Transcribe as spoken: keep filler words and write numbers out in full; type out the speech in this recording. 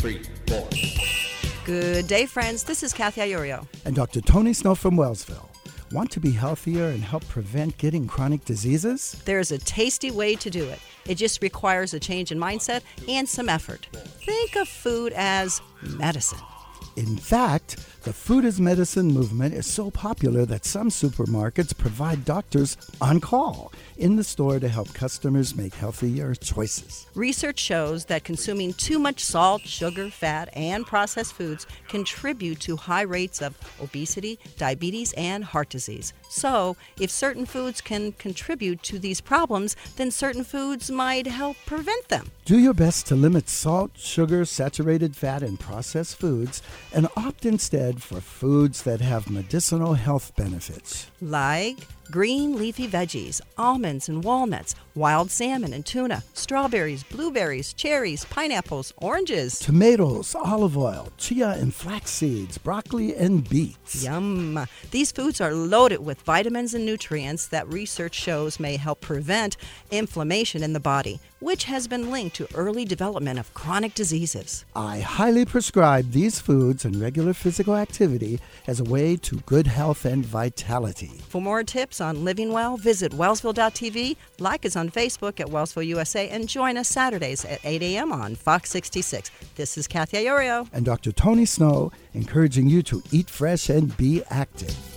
three, four. Good day, friends. This is Kathy Iorio. And Doctor Tony Snow from Wellsville. Want to be healthier and help prevent getting chronic diseases? There's a tasty way to do it. It just requires a change in mindset and some effort. Think of food as medicine. In fact, the food as medicine movement is so popular that some supermarkets provide doctors on call in the store to help customers make healthier choices. Research shows that consuming too much salt, sugar, fat, and processed foods contribute to high rates of obesity, diabetes, and heart disease. So, if certain foods can contribute to these problems, then certain foods might help prevent them. Do your best to limit salt, sugar, saturated fat, and processed foods, and opt instead for foods that have medicinal health benefits. Like green leafy veggies, almonds and walnuts, wild salmon and tuna, strawberries, blueberries, cherries, pineapples, oranges, tomatoes, olive oil, chia and flax seeds, broccoli and beets. Yum! These foods are loaded with vitamins and nutrients that research shows may help prevent inflammation in the body, which has been linked to early development of chronic diseases. I highly prescribe these foods and regular physical activity as a way to good health and vitality. For more tips on living well, visit wellsville dot t v, like us on Facebook at Wellsville U S A, and join us Saturdays at eight a.m. on Fox sixty-six. This is Kathy Iorio and Doctor Tony Snow, encouraging you to eat fresh and be active.